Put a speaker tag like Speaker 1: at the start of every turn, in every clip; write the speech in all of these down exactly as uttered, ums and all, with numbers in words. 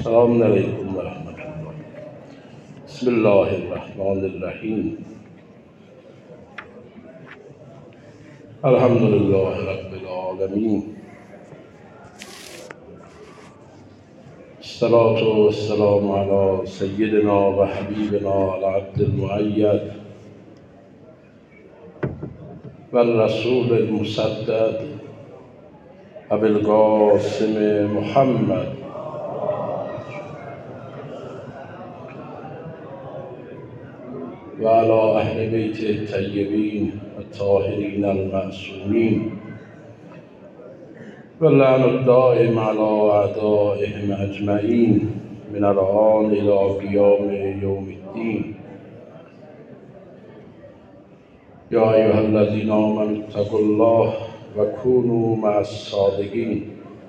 Speaker 1: السلام علیکم و رحمت الله. بسم الله الرحمن الرحیم. الحمد لله رب العالمین. الصلاة والسلام علی سیدنا و حبیبنا العبد المؤید و الرسول المصدق ابی القاسم محمد و علی اهل بیت الطیبین الطاهرین المعصومین و اللعن الدائم علی اعدائهم اجمعین من الآن الی قیام یوم الدین. یا ایها الذین آمنوا اتقوا الله و کونوا مع الصادقین.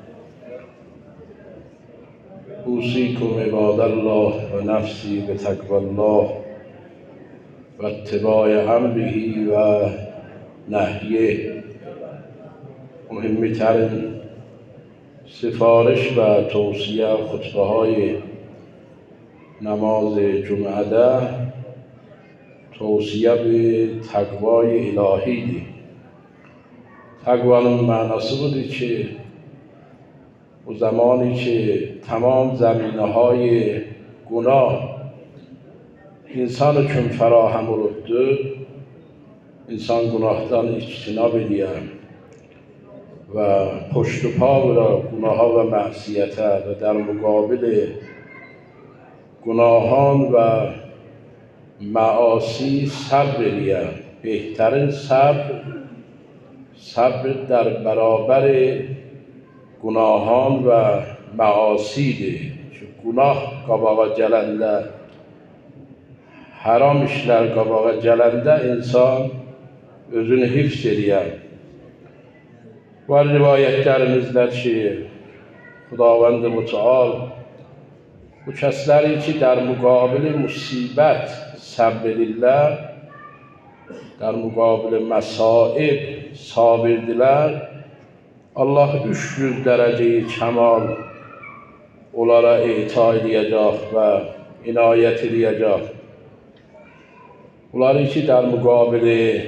Speaker 1: اوصیکم عباد الله و نفسی بتقوی الله و اتباع امره و نهیه. مهمترین سفارش و توصیه خطبه های نماز جمعه توصیه به تقوای الهی دی. تقوای معناسی بودی که و زمانی که تمام زمینه های گناه انسان چون فراهم رفته، انسان گناهدان اجتناب دیدن و پشت و پا برا گناه ها و معصیت و در مقابل گناهان و معاصی صبر دیدن. بهترین صبر صبر در برابر گناهان و معاصی دی. چون گناه قباغ جلنده حرام işler qabağa gələndə insan özünü hifz edir. Var rivayətlərimizdə ki, Xudavənd Mütəal bu kəsləri ki, در مقابل musibət səbr edirlər, در مقابل məsaib sabirdirlər, Allah üç yüz dərəcəyi kəmal onlara ita edəcək və inayət edəcək. Onları ki در مقابل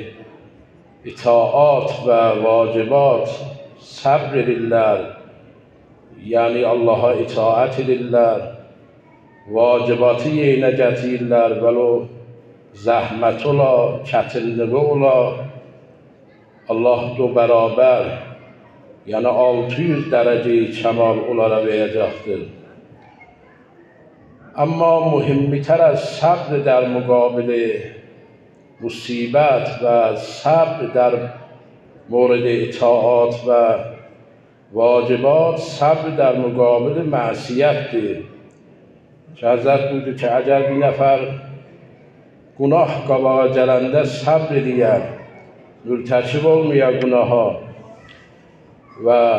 Speaker 1: اطاعات و واجبات صبر edirlər, yəni Allaha itaat edirlər, vacibatı yerinə gətirirlər, vəlo zəhmət ola, çətinliyi ola, Allah do bərabər, yəni altı yüz dərəcəyi kəmal onlara verəcəkdir. Amma mühimmitər az صبر در مقابل مصیبت و صبر در مورد اطاعات و واجبات صبر در مقابل معصیت دی. چه حضرت بوده که اگر بی نفر گناه قباغ جلنده صبر دیگر مرتکب olmuyor گناه ها و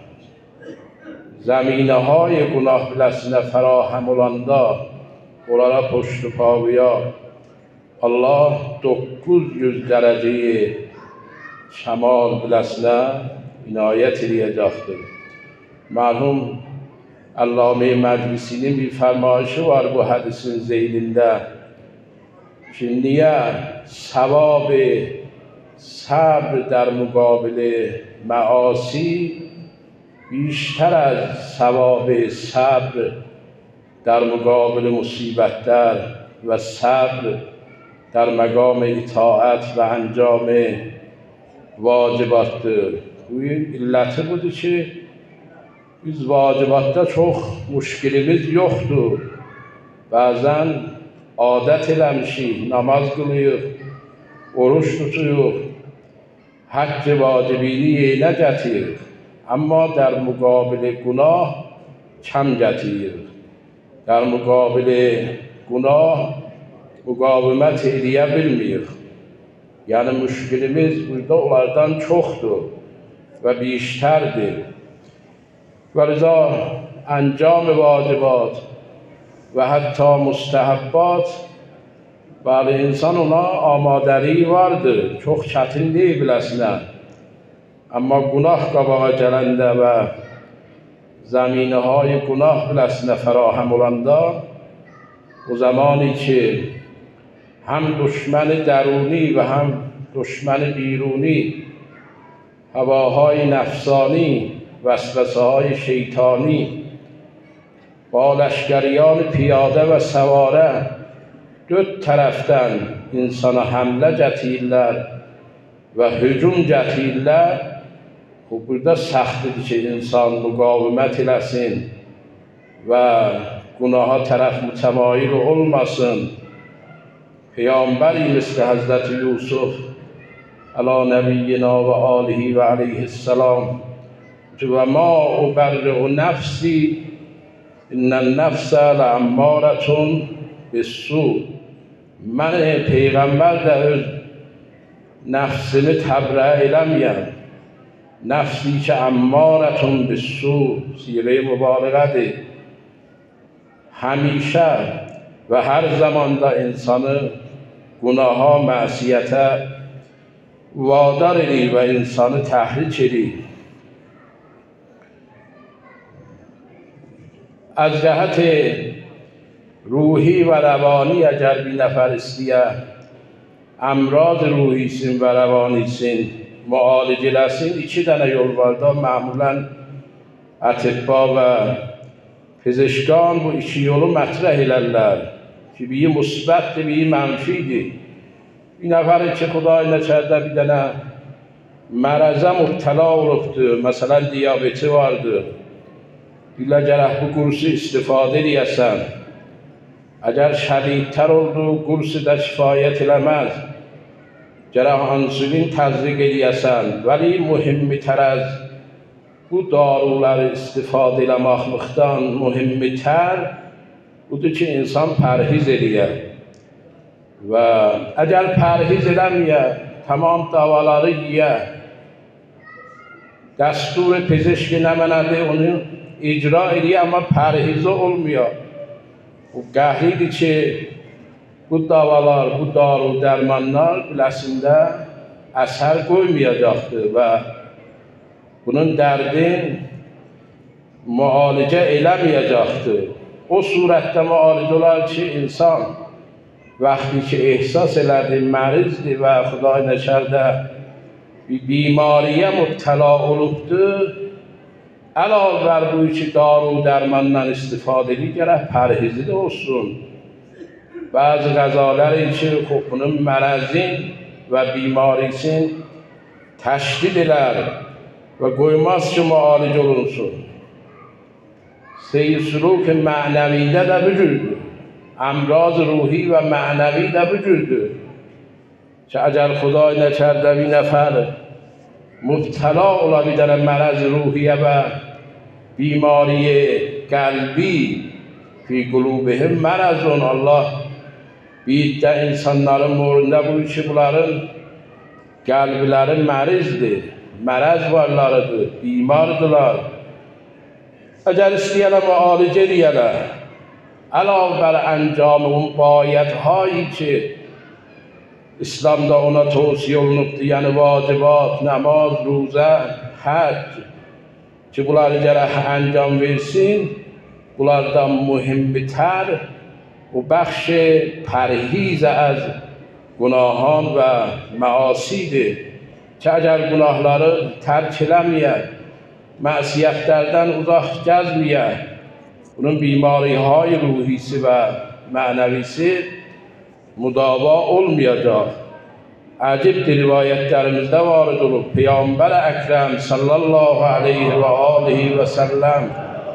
Speaker 1: زمینه های گناه بلسine فراهم olanda onlara پشت و پا Allah dokuz yüz dərəcəyi kəmal biləsinə inayət edəcəkdir. Mərhum Allame Məclisinin bir fərmayışı var bu hədisin zeynində ki, niyə savab sabr در مقابل معاصی بیشتر از ثواب صبر در مقابل مصیبت‌تر و صبر در مقام اطاعت و انجام واجباتdır. Bu illəti budur ki, biz vacibatda çox müşkilimiz yoxdur. Bəzən adət eləmişik, namaz qılıyıq, oruç tutuyuq, həcc vacibini yerinə gətiririk. Amma در مقابل günah kəm gətiririk. در مقابل günah müqavimət eləyə bilmirik. Yəni müşkilimiz burada onlardan çoxdur və بیشترdir. Və rıza انجام واجبات و حتی مستحبات bəli insan ona amadəliyi vardır. Çox çətin deyil biləsinə. Amma günah qabağa gələndə və زمینه های گناه بلسنه فراهم olanda o زمانی که هم دشمن درونی و هم دشمن بیرونی، هواهای نفسانی، وسوسه های شیطانی با لشکریان پیاده و سواره dört tərəfdən insana həmlə gətirirlər və hücum gətirirlər. Burada səxtdir ki, insan müqavimət eləsin və günaha tərəf mütəmayil olmasın. Peyğəmbərimiz ki, Həzrəti Yusuf əla nəbiyyina və alihi və aleyhisselam ki, və ma uberri'u nəfsi innən nəfsə ləəmmərətun bisu. Mən Peyğəmbər də öz nəfsimi təbrə eləməyəm. Nəfsi ki, əmmarətun bisu siğə-i mübarəqədir. Həmişə və hər zamanda insanı günaha, məsiyyətə vadar edir və insanı təhrik edir. از جهت روحی و روانی اگر بی نفر استیه امراض روحیسین و روانیسین معالجه لسین iki dənə yol var da معمولا اتبا و پزشکان bu iki yolu mətrəh elərlər ki, biri müsbətdir, biri mənfidir. Bir nəfəri ki, Xuday nəçərdə bir dənə mərəzə mübtəla olubdur, məsələn diyabeti vardır. Deyirlər gərək bu qursu istifadə edəsən. Əgər şədidtər oldu, qursu da kifayət eləməz. Gərək insülin təzyiq edəsən. Vəli mühimmitər az bu daruları istifadə eləməkdən mühimmitər budur ki, insan pərhiz edə. Və əgər pərhiz eləməyə, tamam davaları yiyə, dəstur pezişki nəmənədi onu icra edə, amma pərhizə olmuyor. O qəhridir ki, bu davalar, bu daru dərmanlar biləsində əsər qoymayacaqdır və bunun dərdin müalicə eləməyəcəkdir. O surətdə müalicə olar ki, insan vaxtı ki, ehsas elədi, mərizdir və Xuday nəşərdə bir bimariyə mübtəla olubdur, əlavə bər bu ki, daru dərmandan istifadə edir, gərək pərhizi də olsun. Bəzi qəzaları ki, bunun mərəzin və bimarisin təşdid elər və qoymaz ki, müalicə olunsun. Seyir-süluk mənəvidə də bu cürdür. Əmraz ruhi və mənəvi də bu cürdür. Ki, əgər Xuday nəçərdə bir nəfər mübtəla ola bir dənə mərəz ruhiyə və bimari qəlbi fi qulubihim mərəzun. Allah bir də insanların morunda bu ki, bunların qəlbləri mərizdir, mərəz varlarıdır, bimardılar. Əgər istəyələ müalicə edəyələ, əlavə bər əncamın bayəthایی ki, İslamda ona tavsiyə olunubdur, yəni vacibat, namaz, ruzə, həcc ki, bunları gərək əncam versin, bunlardan mühimmitər o bəxş pərhiz az günahان və məasidir ki, əgər günahları tərk eləməyə, məsiyətlərdən uzaq gəzməyə, bunun bimariهای ruhisi və mənəvisi müdava olmayacaq. Əcibdir rivayətlərimizdə varid olub. Peyğəmbər Əkrəm sallallahu aleyhi və alihi və səlləm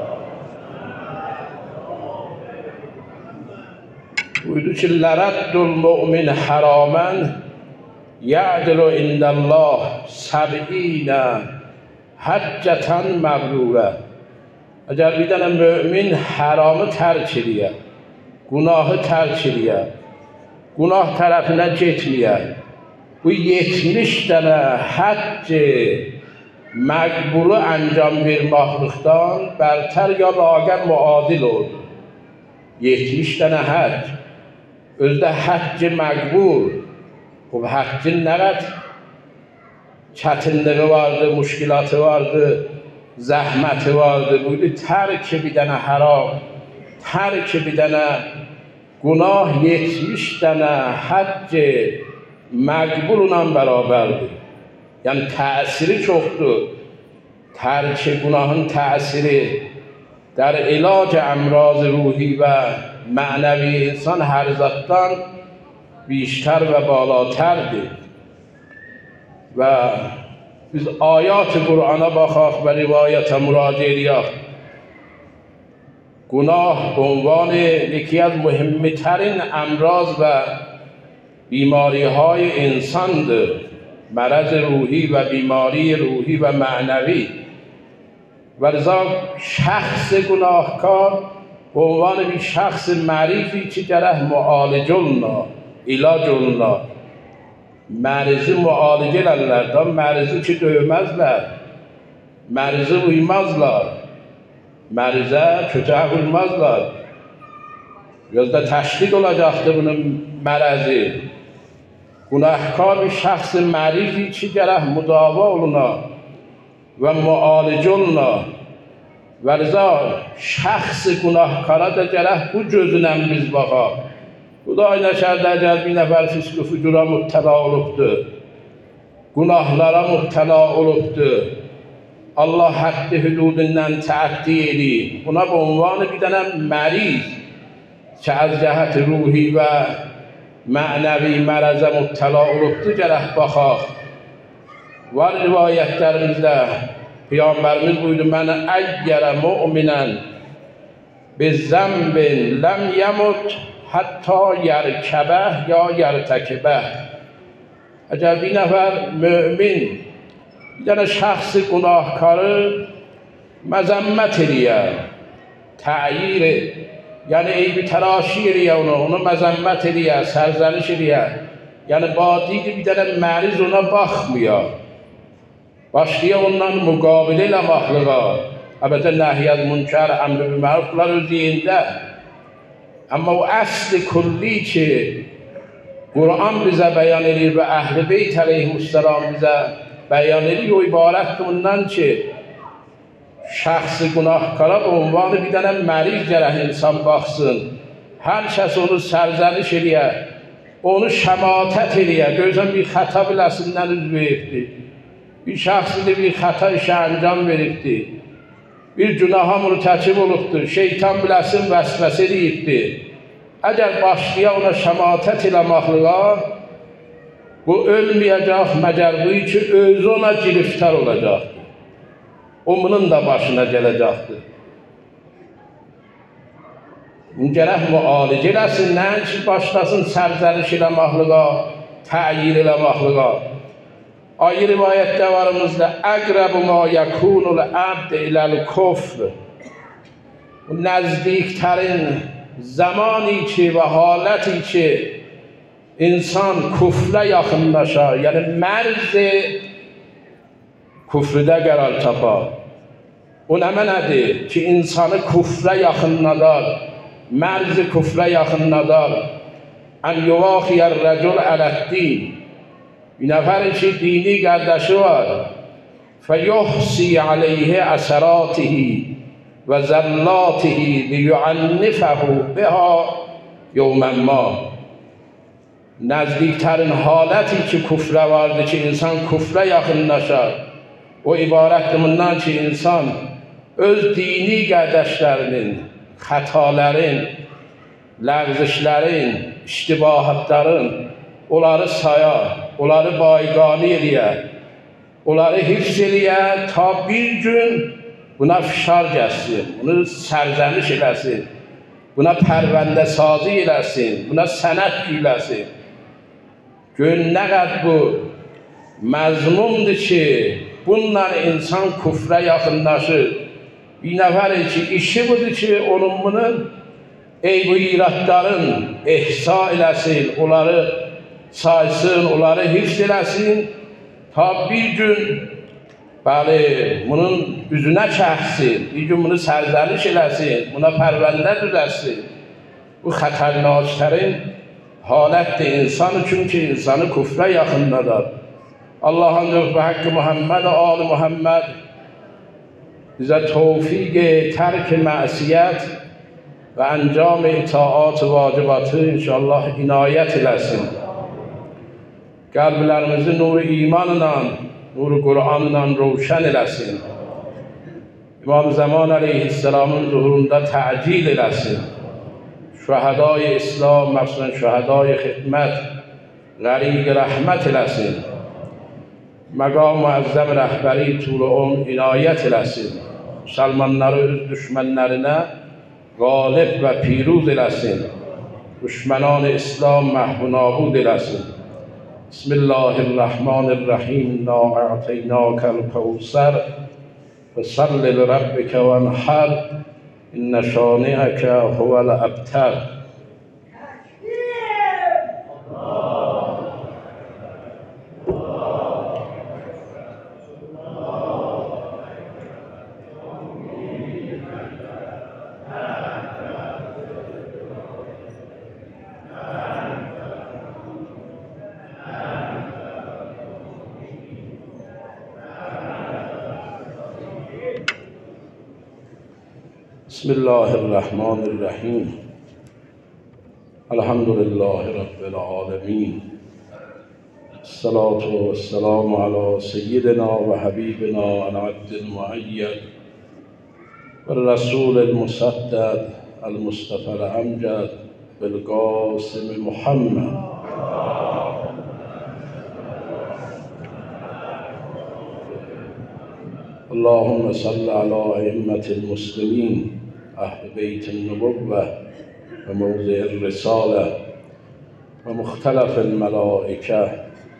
Speaker 1: buyurdu ki, lələddül mümin hərəmən yədilu indəllah səb'inə həccətən məbrurə. Əgər bir dənə mümin hərəmı tərk eləyə, günahı tərk eləyə, günah tərəfinə getməyə, bu yetmiş dənə həcc məqbulu əncam verməklikdən bərtər ya laqər müadil oldu. yetmiş dənə həcc, özdə həcc məqbul. Bu həccin nə qədər çətinliyi vardı, müşkilatı vardı. zəhmət vardı. Buyurdu, tərk edənə haram, tərk edənə günah yetmiş dənə həcc məqbulla bərabərdir. Yəni təsiri çoxdur. Tərk günahın təsiri در علاج امراض روحی و معنوی انسان هر zatdan بیشتر و بالاترdir. و biz ayat Qur'ana baxaq və rivayətə müraciə edək. Günah به عنوان یکی از مهمترین امراض و بیماری های انسانdır. مرض روحی و بیماری روحی و معنوی. و لذا شخص گناهکار به عنوان bir şahs معرفی ki gərək müalicə oluna, ilac oluna. Mərzi müalicə elərlər də, mərzi ki döyməzlər, mərzi uymazlar, mərzə kötək uymazlar. Biraz da təşkil olacaqdır bunun mərəzi. Günahkar bir şahs معرفی ki gərək müdava oluna و معالجه oluna. Və rıza şəxsi günahkara da gərək bu gözlə biz baxaq. Xuday nəşərdə əgər bir nəfər fisq-i fücura mübtəla olubdur, günahlara mübtəla olubdur, Allah həddi hüdudindən təəddi edib, buna bu ünvanı bir dənə məriz ki az cəhət ruhi və mənəvi mərəzə mübtəla olubdur, gərək baxaq. Var rivayətlərimizdə Peyğəmbərimiz buyurdu, mən əggərə müminən bizzəmbin ləm yəmut hətta yərkəbəh ya yərtəkibəh. Əgər bir nəfər mümin bir dənə şəxsi günahkarı məzəmmət ediyə, təyir, yəni eybi təraşi ediyə onu, onu məzəmmət ediyə, sərzəniş ediyə, yəni badidi bir dənə məriz ona baxmıyor. Başlaya ondan müqabilə eləməklığa, əlbəttə nəhiyyət münkər, əmr bi məruflar özlüyündə. Amma o əsli kulli ki, Qur'an bizə bəyan edir və Əhl-i Beyt əleyhissalam bizə bəyan edir, o ibarətdir ondan ki, şəxsi günahkara bu ünvanı bir dənə məriz gərək insan baxsın. Hər kəs onu sərzəniş ediyə, onu şəmatət ediyə, gözən bir xəta biləsindən üz veribdir. Bir şəxsində bir xəta işə əncam veribdir. Bir günaha mürtəkib olubdur, şeytan biləsin vəsvəsə edibdir. Əgər başlaya ona şəmatət eləməklığa, bu ölməyəcək məgər bu ki, özü ona giriftar olacaqdır. Onun da başına gələcəkdir. Gərək müalicə eləsin, nəyin ki, başlasın sərzəniş eləməklığa, təyir eləməklığa. Ayı rivayətdə varımızda əqrəbu ma yəkunul əbd iləl kufr. Nəzdiklərin zamani ki və haləti ki insan küfrə yaxınlaşar, yəni mərz küfrdə qərar tapar. O nə mənədir ki insanı küfrə yaxınladar, mərz küfrə yaxınladar. Ən yuvaxiyər rəcul ələddin. Bir nəfərin ki, dini qardaşı var. فَيُحْسِي عَلَيْهِ أَسَرَاتِهِ وَزَلَّاتِهِ لِيُعَنِّفَهُ بِهَا يَوْمًا مَا. Nəzdiklərin haləti ki, küfrə vardır ki, insan küfrə yaxınlaşar. O ibarətdir bundan ki, insan öz dini qardaşlarının, xətalərin, ləğzişlərin, iştibahatların, onları sayar, onları bayqani eləyə, onları hifz eləyə, ta bir gün buna fişar gəlsin, bunu sərzəniş eləsin, buna pərvəndə sazı eləsin, buna sənət güləsin. Gör nə qəd bu məzmundur ki, bununla insan küfrə yaxınlaşır. Bir nəfərin ki, işi budur ki, onun bunun eyb-i iradların ehsa eləsin, onları saysın, onları hifz eləsin, ta bir gün bəli, bunun üzünə çəksin, bir gün bunu sərzəniş eləsin, buna pərvəndə düzəlsin. Bu xətərnaşlərin halətdir insan üçün ki, insanı küfrə yaxınladar. Allah'ın ve hakkı Muhammed, Ali Muhammed لذا توفیق ترک معصیت و انجام اطاعات و واجبات inşallah inayet eləsin. Qəlblərimizi nuru imanla, nuru Qur'anla roşan eləsin. İmam Zaman aleyhisselamın zuhurunda təcil eləsin. Şühədai İslam, məxsusən şühədai xidmət, qəriq rəhmət eləsin. Məqam müəzzəm rəhbəri tul ömr inayət eləsin. Müsəlmanları öz düşmənlərinə qalib və piruz eləsin. Düşmənan-ı İslam məhv nabud eləsin. Bismillahirrahmanirrahim. İnna a'teynâkel kevser fesalli lirabbike venhar inne şâni'eke huvel ebter. بسم الله الرحمن الرحیم. الحمد لله رب العالمین. الصلاة والسلام على سیدنا و حبیبنا العبد المؤید و الرسول المسدد المصطفى الامجد بالقاسم محمد. اللهم صل على ائمة المسلمین اهل بیت النبوة و موضع الرسالة و مختلف الملائکه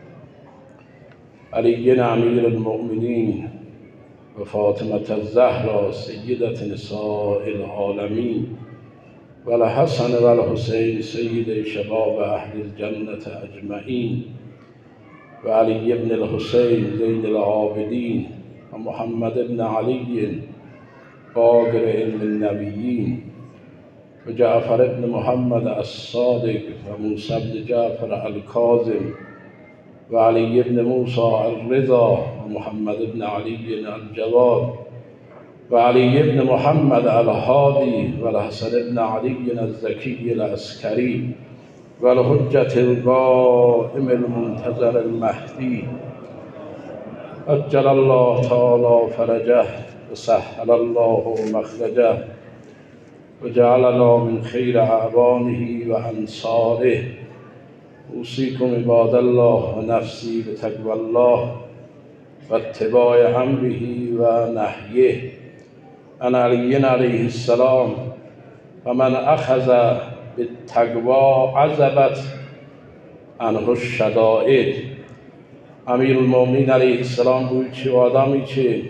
Speaker 1: علی امیر المؤمنین و فاطمة الزهرا سیدة نساء العالمین و الحسن و الحسین سید شباب اهل الجنة اجمعین و علی ابن الحسین زین العابدین و محمد بن علی باقر علم النبیین و جعفر بن محمد الصادق و موسی بن جعفر الکاظم و علی بن موسی الرضا و محمد بن علی الجواد و علی بن محمد الهادی و الحسن بن علی الزکی العسکری و الحجة القائم المنتظر المهدی عجل الله تعالی فرجه و سهل الله مخرجه و جعلنا من خیر اعوانه و انصاره. اوصیکم عباد الله و نفسی بتقوی الله و اتباع امره و نهیه. عن علی علیه السلام و من اخذ بالتقوی عذبت عنه الشدائد. امیرالمومنین علیه السلام بود که آدمی که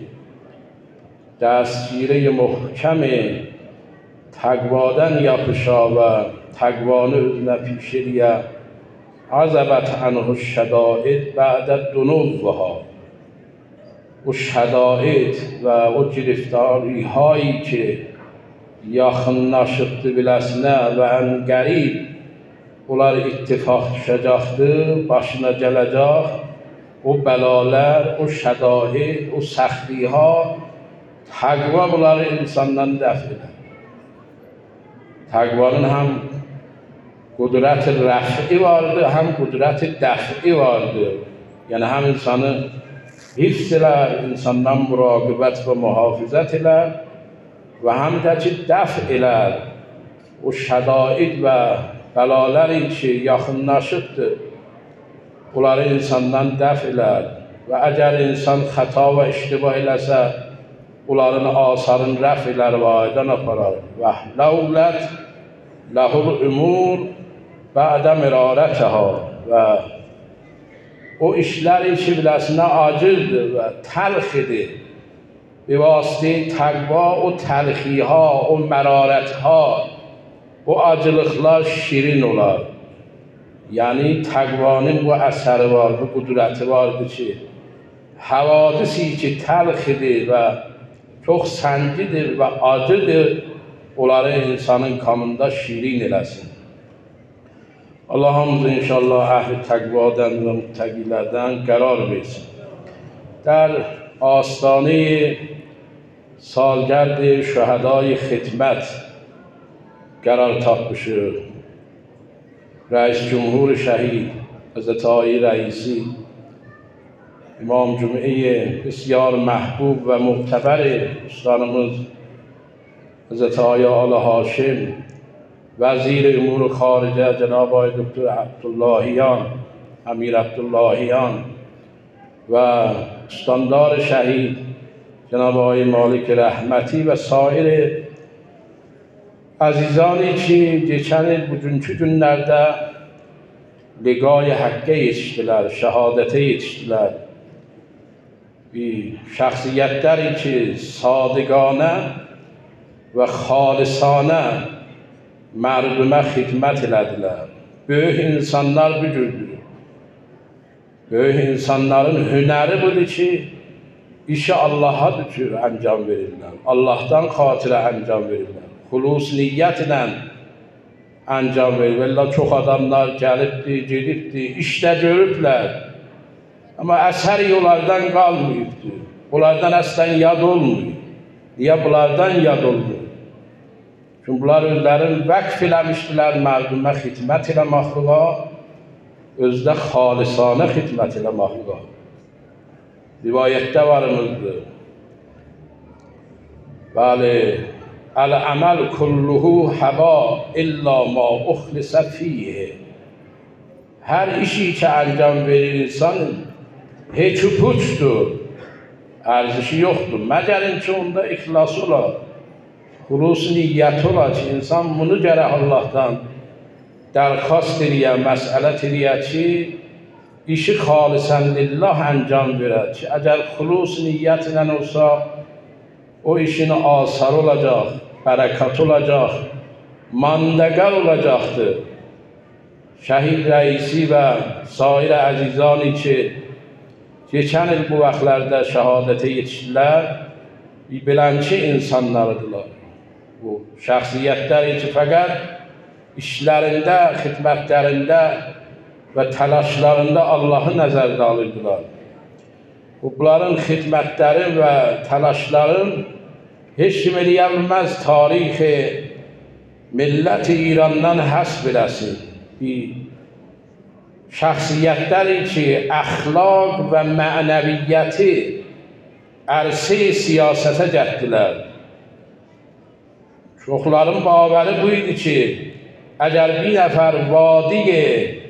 Speaker 1: دستگیره محکم تقوادن یافشا و تقوانه ازن پیشریه عذبت عنه الشدائد بعد دنوها. و شدائد و او گرفتاری هایی که yaxın naşıqdı biləsinə və ən qərib onlar ittifaq düşəcəkdir, başına gələcək o bəlalər, o şədaid, o səxliha, təqva bunları insandan dəf edər. Təqvanın həm qudrət-i rəf'i vardır, həm qudrət-i dəf'i vardır. Yəni həm insanı hifz elər, insandan muraqibət və mühafizət elər و هم که دفع اlər o şədaid və bəlaləri ki, yaxınlaşıbdır, onları insandan dəf elər və əgər insan xəta və iştibah eləsə, onların asarını rəf elər və aydan aparar. Və ləulət ləhul umur bədə mirarətəha. Və o işləri ki, biləsinə acizdir və təlxidir. به واسطه تقوا و تلخی ها و مرارت ها و acılıqlar şirin olar. Yəni təqvanın bu əsəri var, bu qudrəti vardır ki, havadisi ki təlxidir və çox səngidir və acıdır, onları insanın kanında şirin eləsin. Allah hamımızı inşallah əhl-i təqvadan və müttəqilərdən qərar versin. در آستانه سالگرد شهدای خدمت قرار tapmışı رئیس جمهور شهید حضرت آقای رئیسی، امام جمعه بسیار محبوب و معتبر استانımız حضرت آقای آل هاشم، وزیر امور خارجه جناب آقای دکتر عبداللهیان، امیر عبداللهیان و استاندار شهید جناب آقای مالک رحمتی و سایر azizani ki geçen yıl bugünkü günlerde ligay hakka yetiştiler, şehadete yetiştiler. Bir şahsiyetleri ki sadıgane ve halisane merdüme hizmet elediler. Böyük insanlar bu cürdür. Böyük insanların hüneri budur ki işi Allah'a bütür ancam verirler. Allah'tan xatirə ancam verirler. Xulus niyyətlə ancam verir. Valla çox adamlar gəlibdi, gedibdi, işdə görüblər. Amma əsər onlardan qalmayıbdır. Bunlardan əslən yad olmuyor. Niyə bunlardan yad olmuyor? Çünki bunlar özlərini vəqf eləmişdilər mərdümə xidmət ilə məxluqa, özdə xalisanə xidmət ilə məxluqa. Rivayətdə varımızdır. Bəli, el-əməl kulluhu həba illa ma uxlisə fiyyə. Hər işi ki ancam verir insanın heç puçdur, ərzişi yoxdur. Məgərin ki onda ixlas ola, xulus niyyət ola ki insan bunu gərək Allahdan dərxast eləyə, məsələt eləyə ki işi xalisən lillah ancam verər ki əgər xulus niyyətlə olsa o işin asar olacaq, bərəkat olacaq, mandəqər olacaqdır. Şəhid rəisi və sair əzizani ki geçən il bu vaxtlarda şəhadətə yetişdilər, bilənçi insanlardılar. Bu şəxsiyyətləri ki fəqət işlərində, xidmətlərində və təlaşlarında Allahı nəzərdə alırdılar. Bunların xidmətlərin və təlaşların heç kim eləyə bilməz tarixi millət-i İrandan həsb eləsin. Bir şəxsiyyətləri ki əxlaq və mənəviyyəti ərsi siyasətə gətirdilər. Çoxların babəri bu idi ki əgər bir nəfər vadiyə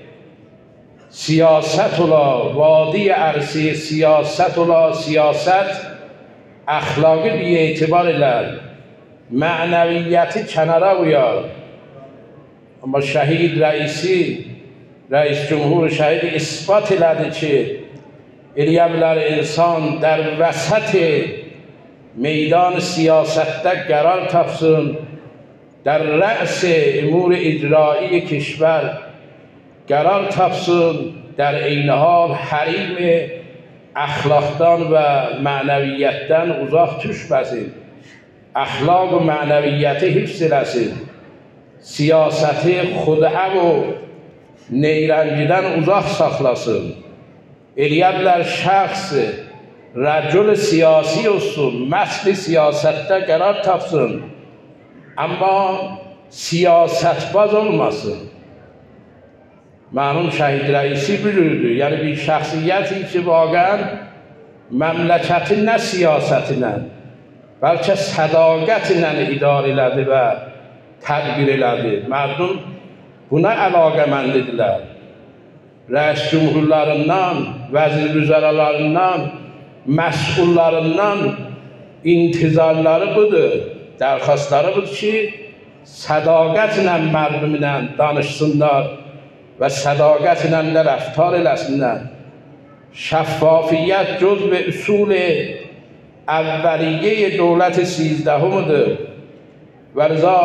Speaker 1: siyasət ola, vadiyə ərsi siyasət ola, siyasət əxlaqı bir etibar elər, mənəviyyəti kənara uyar. Amma şəhid rəisi, rəis cümhur şəhid isbat elədi ki eləyə bilər insan در vəsət meydan siyasətdə qərar tapsın, در رأس امور icraî کشور qərar tapsın, در eyni hal hərim əxlaqdan və mənəviyyətdən uzaq düşməsin, əxlaq və mənəviyyəti hifz eləsin, siyasəti xudəə və neyrəngidən uzaq saxlasın. Eləyə bilər şəxs rəcül siyasi olsun, məsli siyasətdə qərar tapsın, amma siyasətbaz olmasın. Mərhum şəhid rəisi bilirdi, yəni bir şəxsiyyəti ki vaqən məmləkətin nə siyasətinlə, bəlkə sədaqətlə idarə elədi və tədbir elədi. Mərdum buna əlaqəməndidirlər. Rəis cümhurlarından, vəzir vüzəralarından, məsullarından intizarları budur, dərxastları budur ki sədaqətlə mərdumla danışsınlar və sədaqətlə də rəftar eləsinlər. Şəffafiyyət cüzv usul əvvəliyyə dövlət سیزدهمdir. Və rıza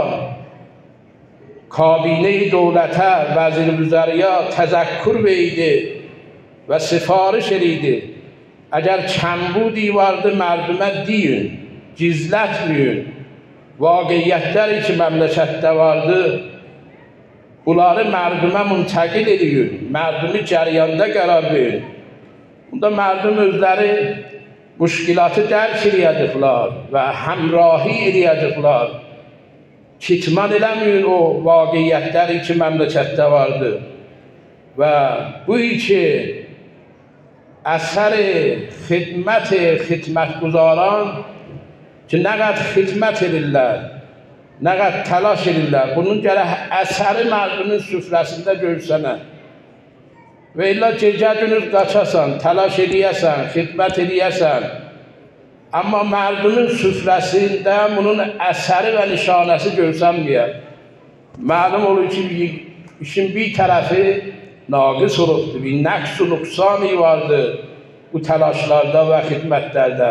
Speaker 1: kabine-i dövlətə, vəzir vüzəriyə təzəkkür verdi və sifariş edildi. Əgər kəmbudi vardı mərdumə deyin, gizlətməyin. Vaqiyyətləri ki məmləkətdə vardı, bunları mərdumə müntəqil edin, mərdumi cəriyanda qərar verin. Bunda mərdum özləri müşkilatı dərk eləyəcəklər və həmrahi eləyəcəklər. Kitman eləməyin o vaqiyyətləri ki, məmləkətdə vardır. Və bu iki əsər xidmət xidmətgüzaran ki, nə qədər xidmət edirlər, nə qədər təlaş edirlər, bunun gərək əsəri mərdumun süfrəsində görsənə. Və illa gecə günüz qaçasan, təlaş eləyəsən, xidmət eləyəsən, amma mərdumun süfrəsində bunun əsəri və nişanəsi görsənməyər. Məlum olur ki, işin bir tərəfi naqis olubdur, bir nəqs و nüqsani vardır bu təlaşlarda və xidmətlərdə.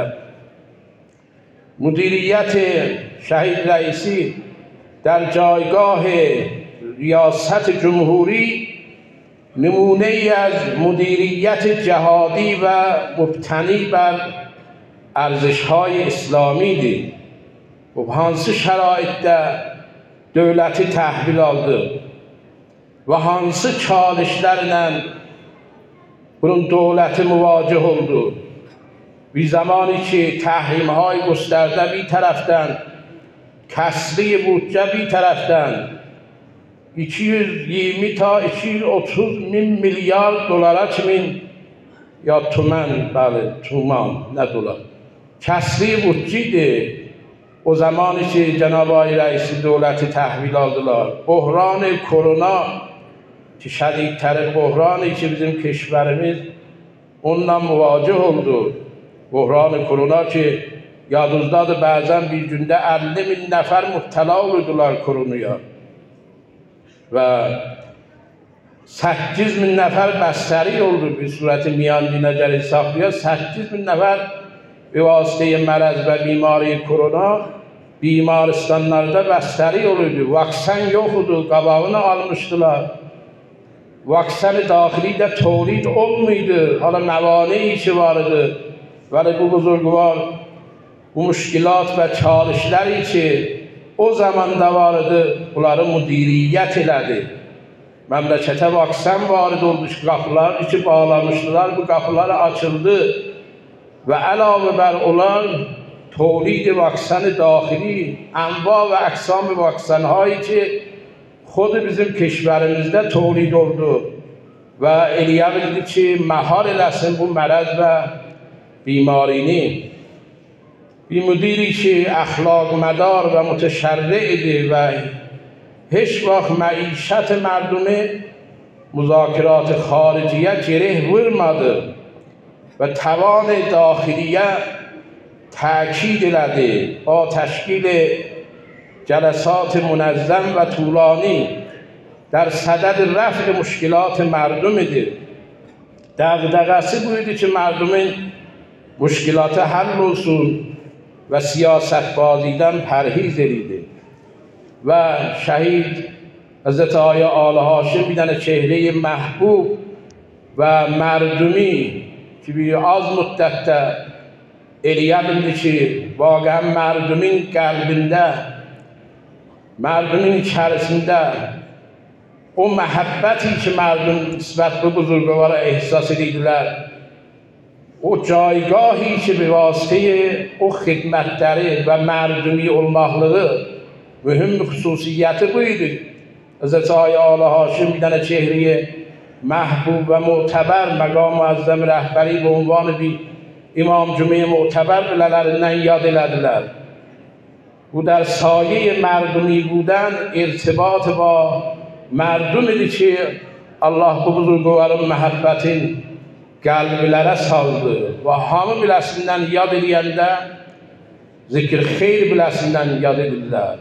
Speaker 1: مدیریت شهید رئیسی در جایگاه ریاست جمهوری نمونه ای از مدیریت جهادی و مبتنی بر ارزش‌های اسلامیdir. Bu hansı şəraitdə dövləti təhvil aldı və hansı çalışlarla bunun dövləti müvacih oldu. Bir zamanı ki təhrimهای گسترده bir tərəfdən, kəsri büdcə bir tərəfdən iki yüz iyirmi ta iki yüz otuz min milyar dolara kimin ya tümən, bəli, tüman, nə dolar. Kəsri büdcədir. O zamanı ki Cənab-ı Ali Rəisi dövləti təhvil aldılar. Böhran korona ki şədidtərin böhranı ki bizim keşvərimiz onunla müvacih oldu. Böhran korona ki yadınızdadır, bəzən bir gündə əlli min nəfər mübtəla olurdular koronaya. Və səkkiz min nəfər bəstəri oldu bir surəti miyancına gəlir saxlaya. səkkiz min nəfər به واسطه مرض و بیماری کرونا بیمارستانlarda bəstəri olurdu. Vaksin yoxdu, qabağını almışdılar. Vaksin daxili də tolid olmuydu. Hala məvani ki vardı. Vəli bu buzurgvar, bu müşkilat və çalışları ki o zamanda vardı, bunları müdiriyyət elədi. Məmləkətə vaksin varid oldu, qapılar içi bağlamışdılar, bu qapıları açıldı. و علاوه بر اون تولید واکسن داخلی انواع و اقسام واکسن هایی که خود bizim کشورمizdə تولید oldu و eləyə bildi ki مهار eləsin bu مرض و بیمارینی. bir مدیری که اخلاق مدار و متشرعیده و هیچ وقت معیشت مردم مذاکرات خارجیه گره ورماده و توان داخلیه تأکید لده با تشکیل جلسات منظم و طولانی در صدد رفع مشکلات مردم ده. دغدغه‌سی بودی که مردم مشکلات حل olsun و سیاست بازیدن پرهیز edilir. و شهید حضرت آقای آل هاشم بیدن چهره محبوب و مردمی ki bir az müddətdə eləyə bildi ki, vaqəən mərdumin qəlbində, mərdumin içərisində o məhəbbəti ki, mərdum nisbət bu buzurgavara ehsas edirdilər, o caygahı ki, bir vasitəyə o xidmətləri və mərdumi olmaqlığı mühüm xüsusiyyəti buydu. Hazreti Ağay Alı Haşim bir dənə çehriyə محبوب و معتبر مقام معظم رهبری به عنوان بی امام جمعه معتبر بللerinden یاد elədilər. Bu در سایه مردمی بودن ارتباط با مردم idi ki Allah bu buzurgvarın məhəbbətin qəlblərə saldı və hamı biləsindən yad eləyəndə zikr xeyr biləsindən yad edirlər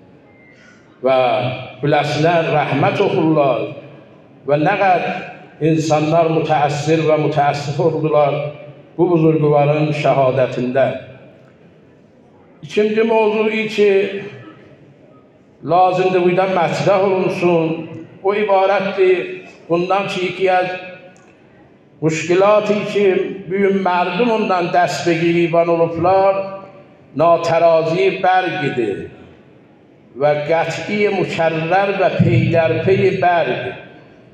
Speaker 1: və biləsindən rəhmət oxurlar. و نقد insanlar müteessir ve müteessif oldular bu buzurgvarın şehadetinde. İkinci mevzu ki lazımdır buydan mətrah olunsun. O ibarətdir bundan ki yeki az müşkilatı ki büyün merdum ondan dəst begiriban olublar naterazi bergidir ve qəti mükərrər ve peydərpey bergidir.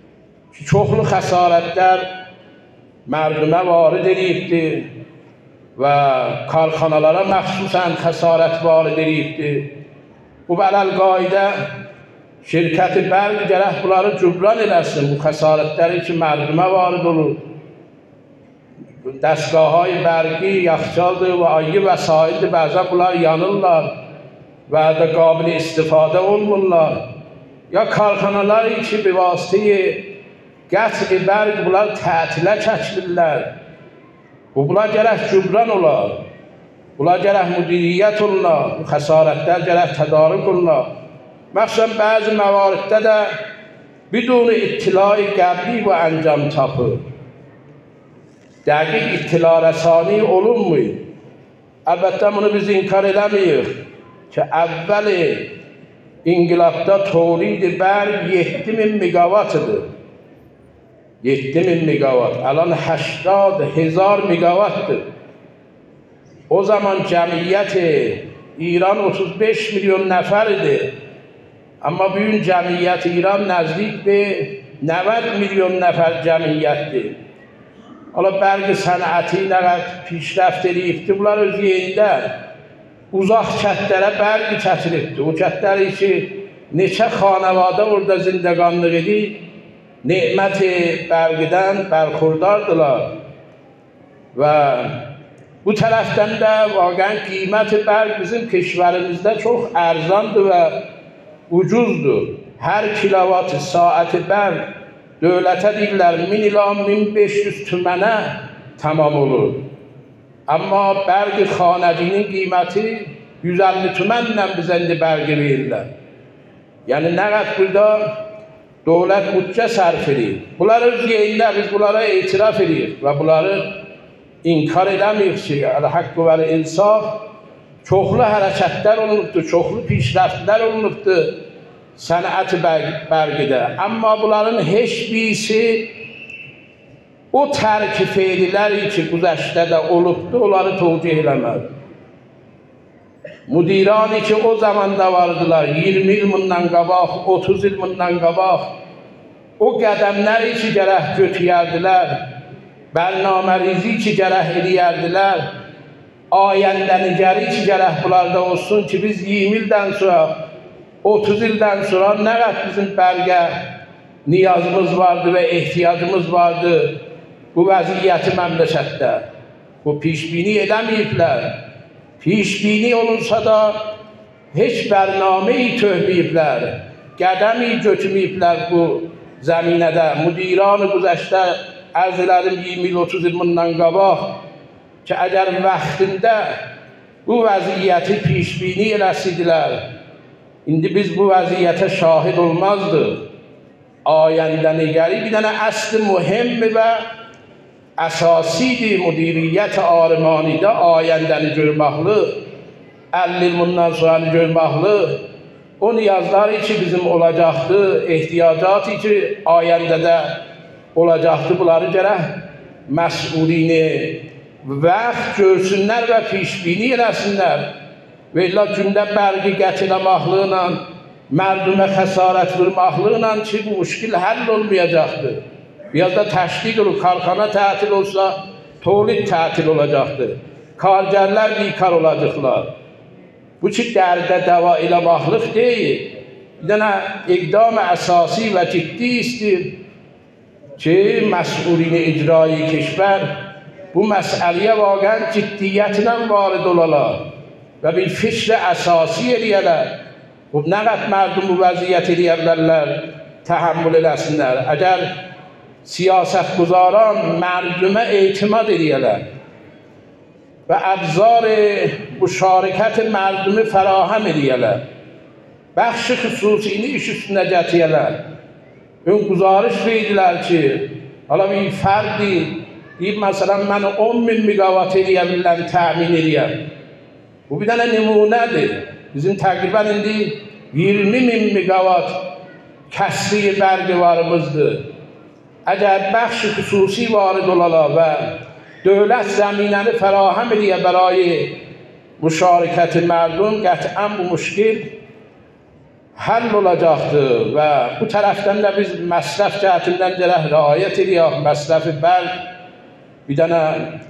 Speaker 1: Çoxlu xəsarətlər mərdumə varid edibdir ve karxanalara məxsusən xəsarət varid edibdir. Bu bələlqaidə şirkəti bərq gərək bunları cübran eləsin, bu xəsarətləri ki, mərdumə varid olur. Dəstgah‌های برقی یخچالdır və ayrı vəsaildir, bəzən bunlar yanırlar və də qabil istifadə olmurlar. Ya karxanalar ki, bir vasitəyə qəti bərq bunlar tətilə çəkilirlər. Bu bunlar gərək cübran olar, bunlar gərək müdiriyyət olar, bu xəsarətlər gərək tədarük olar. Məxsusən bəzi məvariddə də bidun ittila qəbli və əncam tapır. Dəqiq ittila rəsani olunmuyor. Əlbəttə bunu biz inkar eləməyik ki, əvvəli İnqilabda tolid bərq yeddi min megawattdır. yeddi min megawatt. Alan هشتاد هزار megawattdır. O zaman cəmiyyət İran otuz beş milyon nəfər idi. Amma bugün cəmiyyət İran nəzdik be نود milyon nəfər cəmiyyətdir. Hala bərq sənəti nə qədər پیشرفت edibdir. Bunlar öz yerində uzaq kəndlərə bərq çəkilibdir. O kəndləri ki, neçə xanəvadə orada zindəqanlıq edib, nemət bərqdən bərxurdardılar. Və bu tərəfdən də vaqəən qiymət bərq bizim keşvərimizdə çox ərzandır və ucuzdur. Hər kilowatt saati bərq dövlətə deyirlər min ila min beş yüz tümənə tamam olur. Amma bərq xanəcinin qiyməti yüz əlli tümənlə bizə indi bərqi verirlər. Yəni nə qədər burada dövlət bütçə sərf edir. Bunlar öz yerində biz bunlara etiraf edirik və bunları inkar edəmirik ki, əl-haqq və insaf çoxlu hərəkətlər olunubdur, çoxlu pişrəftlər olunubdur sənət bərqidə. Amma bunların heç birisi o tərk feililəri ki, güzəştədə olubdur, onları tövcih eləməz. Müdirani ki, o zamanda vardılar, iyirmi il bundan qabaq, otuz il bundan qabaq, o qədəmləri ki, gərək götürərdilər, bərnamərizi ki, gərək eləyərdilər, ayəndənigəri ki, gərək bunlarda olsun ki, biz iyirmi ildən sonra, otuz ildən sonra nə qədər bizim bərqə niyazımız vardı və ehtiyacımız vardı bu vəziyyəti məmləkətdə. Bu pişbini edəməyiblər. Pişbini olunsa da heç bərnameyi töhməyiblər, qədəmi götürməyiblər bu zəminədə. Müdiran-ı güzəştə ərz elədim iyirmi il otuz il bundan qabaq ki, əgər vaxtında bu vəziyyəti pişbini eləsidilər, indi biz bu vəziyyətə şahid olmazdıq. Ayəndənigəri bir dənə əsl mühim və əsasidir müdiriyyət armanidə ayəndəni görməklik, əlli il bundan sonra görməklik, o niyazları ki bizim olacaqdır, ehtiyacatı ki ayəndədə olacaqdır, bunları gərək məsulini vaxt görsünlər və pişbini eləsinlər. Və illa gündə bərqi gətirəməkliklə, mərdumə xəsarət vurmaqlıqla ki, bu müşkil həll olmayacaqdır. Biraz da təşkil olur, karxana tətil olsa, tolid tətil olacaqdır. Kargərlər bikar olacaqlar. Bu ki, dərdə dəva eləməklik deyil. Bir dənə iqdam əsasi və ciddi istir ki, məsulini icrai keşvər bu məsələyə vaqən ciddiyyətlə varid olalar və bir fikr əsasi eləyələr. Bu nə qədər mərdum bu vəziyyət eləyərlərlər, təhəmmül eləsinlər. Əgər siyasətgüzaran mərdumə etimad eləyələr və əbzar müşarikət mərdumi fərahem eləyələr, bəxş xüsusini iş üstünə gətirələr. Ön güzarış verdilər ki, hala bir fərdi deyib, məsələn, mən on min megawatt eləyə biləm, təmin eləyəm. Bu bir dənə nümunədir. Bizim təqribən indi iyirmi min megawatt kəsri bərqi varımızdır. Əgər bəxş xüsusi varid olalar və dövlət zəminəni fərahem eləyə bəray müşarikət mərdum, qətiən bu müşkil həll olacaqdır və bu tərəfdən də biz məsrəf cəhətindən gərək riayət eləyək. Məsrəfi bərq bir dənə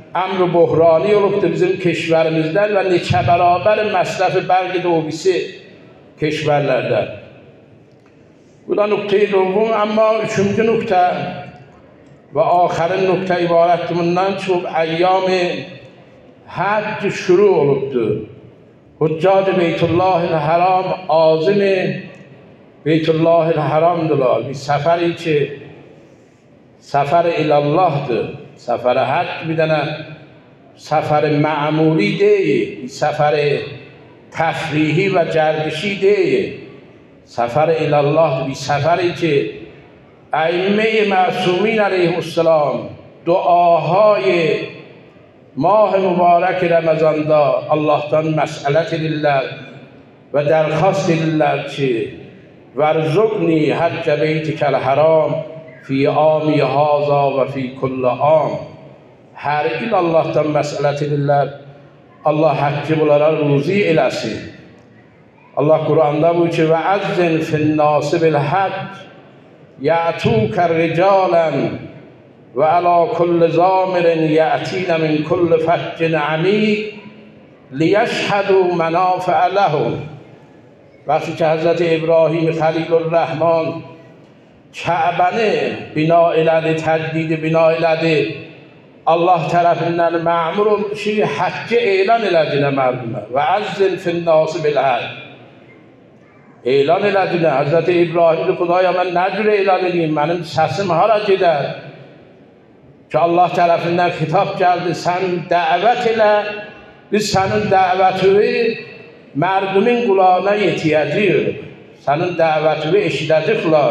Speaker 1: امر بحرانی olubdu bizim keşverimizden ve neçə beraber məsrəfi bəlkə də o birisi keşverlərdən. Bu da nöqtə-i doqqum, amma üçüncü nöqtə ve axərin nöqtə ibarətdir bundan ki, əyyam həcc şuru olubdu. Hüccac Beytullahil Haram azim Beytullahil Haramdılar. Bir səfəri ki, səfər ilallahdır. Səfər həcc bir dənə səfər mə'muli deyil, bir səfər təfrihi və gərdişi deyil. Səfər ilallahdır, bir səfəri ki, ائمه معصومین علیهم السلام duaهای ماه مبارک رمضاندا Allah'tan məsələt edirlər və dərxast edirlər ki, vərzuqni həccə beytikəl haram fi ami haza və fi kulli am. Hər il Allah'tan məsələt edirlər, Allah həcci bunlara ruzi eləsin. Allah Quranda bu ki, və əzzin finnası bil həcc يأتوك رجالا وعلى كل ضامر يأتين من كل فج عمیق لیشهدوا منافع لهم. وقتی که حضرت ابراهیم خلیل الرحمن کعبه bina elədi, təcdid bina elədi, Allah tərəfindən məmur oldu ki, həcci elan elədinə mərdimə və əzzin finnası bil həcc. elan elədinə, Həzrəti İbrahim'dir, Xudaya mən nə cür elan edeyim, mənim səsim hara gedər? Ki Allah tərəfindən xitab gəldi, sən dəvət elə, biz sənin dəvətini mərdumin qulağına yetiyəcəyik, sənin dəvətini eşidəcəklər.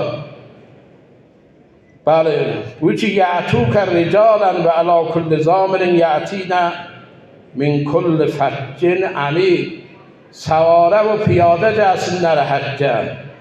Speaker 1: Bəli, bu ki, yətukə ricalən və əla kulli zamirin yətinə min kulli fəccin əmiq. سواره و پیاده جلسینler حجه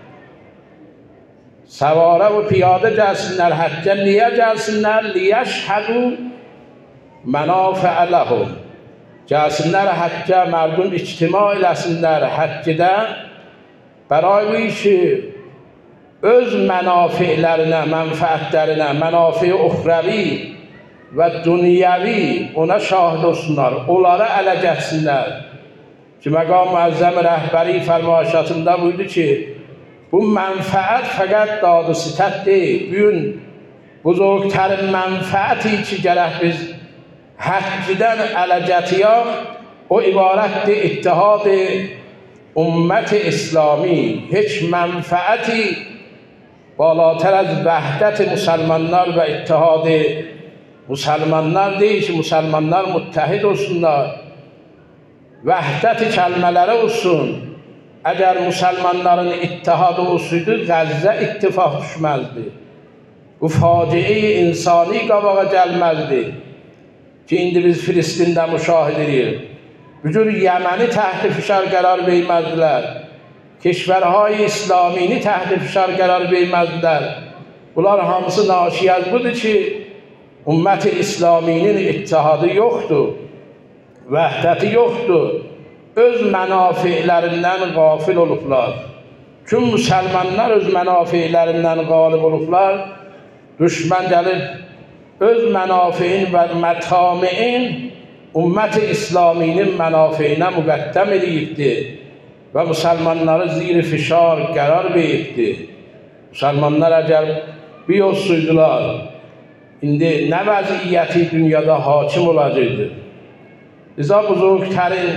Speaker 1: سواره و پیاده جلسینler حجه niye جلسینler لیشهدوا منافع لهم. جلسینler حجه مردم اجتماع eləsinlər حجdə برای işi öz mənafe'lərinə, mənfəətlərinə, mənafe'i uxravi və dünyəvi ona şahid olsunlar, onlara ələ gəlsinlər. Ki məqam müəzzəm rəhbəri fərmaişatında buydu ki, bu mənfəət fəqət dad-ı sitət deyil. Bu gün buzurgtərin mənfəəti ki, gərək biz həccdən ələ gətiyək, o ibarətdir ittihad ümmət İslami. Heç mənfəəti بالاتر از وحدت مسلمانlar və ittihad مسلمانlar deyil ki, مسلمانlar müttəhid olsunlar. Vəhdət-i kəlmələri olsun. Əgər müsəlmanların ittihadı olsaydı, Qəzzə ittifaq düşməzdi. Bu faciə-i insani qabağa gəlməzdi. Ki, indi biz Filistində müşahid edirik. Bu cür Yəməni təhت fişar qərar verməzdilər. Keşvərهای İslamini təhت fişar qərar verməzdilər. Bunlar hamısı naşi az budur ki, ümmət-i İslaminin ittihadı yoxdur. Vəhdəti yoxdur. Öz mənafe'lərindən qafil olublar. Tüm müsəlmanlar öz mənafe'lərindən qalib olublar. Düşmən gəlib öz mənafe'in və mətame'in ümmət-i İslaminin mənafe'inə müqəddəm edibdir və müsəlmanları zir fişar qərar veribdir. Müsəlmanlar əgər bir olsaydılar, indi nə vəziyyəti dünyada hakim olacaqdır? Liza buzurgtərin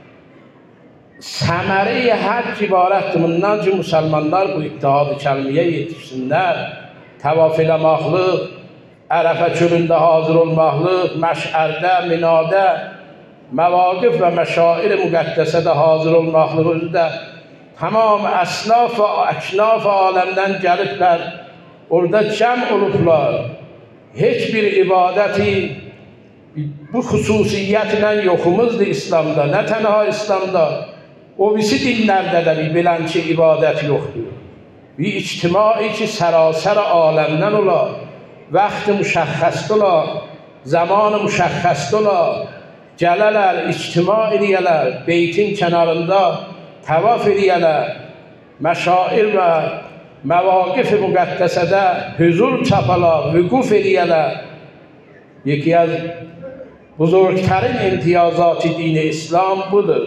Speaker 1: səməri həcc ibarətdir. Bundan ki, müsəlmanlar bu ittihad-ı kəlmiyə yetişsinlər, təvaf eləmaqlıq, Ərəfə çölündə hazır olmaqlıq, məşərdə, minadə, məvaqif və məşair müqəddəsədə hazır olmaqlıq özü də tamam əsnaf və əknaf aləmdən gəliblər, orada cəm olublar. Heç bir ibadəti bu xüsusiyyətlə yoxumuzdur İslamda, nə tənha İslamda, o birisi dinlərdə də bir bilənçi ibadət yoxdur. Bir ictimai ki, sərasər aləmdən olar, vaxt müşəxxəsdə olar, zaman müşəxxəsdə olar, gələlər, ictima ediyələr, beytin kənarında təvaf ediyələr, məşair və məvaqif müqəddəsədə hüzur çapalar, vüquf ediyələr. Yeki az buzurgtərin imtiyazatı dini İslam budur.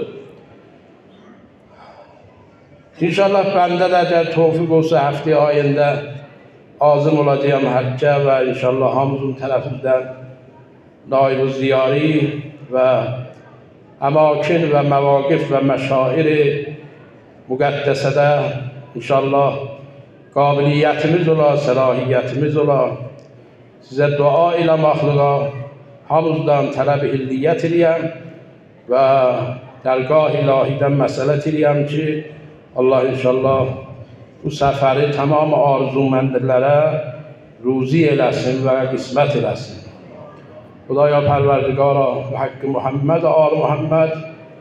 Speaker 1: İnşallah bəndə də əgər tövfiq olsa həftə ayında azım olacağım həccə və inşallah hamımızın tərəfindən naib-ı ziyari və əmakin və məvaqif və məşair-i müqəddəsədə inşallah qabiliyyətimiz ola, səlahiyyətimiz ola. Sizə dua ilə məxluqa hamımızdan tələb hilliyyət eləyəm və dərgah ilahidən məsələt eləyəm ki, Allah inşallah bu səfəri tamam arzuməndirlərə ruzi eləsin və qismət eləsin. Xudaya pərverdigara və haqqı Muhammed, al Muhammed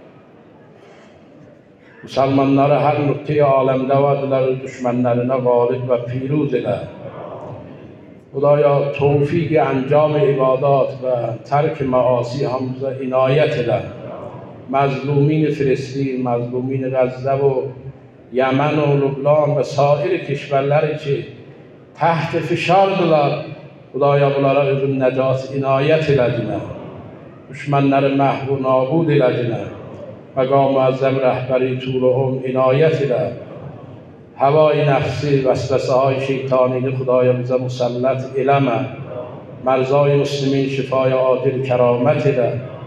Speaker 1: Müsəlmanları hər nöqtəyi aləmdə vədilər, düşmənlərinə qalib və piruz elə. Xudaya tövfiq əncam ibadat və tərk məasi hamıza inayət elə. Məzlumin Filistin, məzlumin Qəzdə və Yəmən və Lübnan və sair kişvərləri ki, təht fişardılar, Xudaya bunlara özün nəcat inayət elədinə. Düşmənləri məhv və nabud elədinə. Məqam əzzəm rəhbəri tuğluğum inayət elə. Həvai nəfsi, vəsvəsəhay şeytanini Xudaya bizə musəllət eləmə. Mərzai müslimin şifaya adil kəramət elə.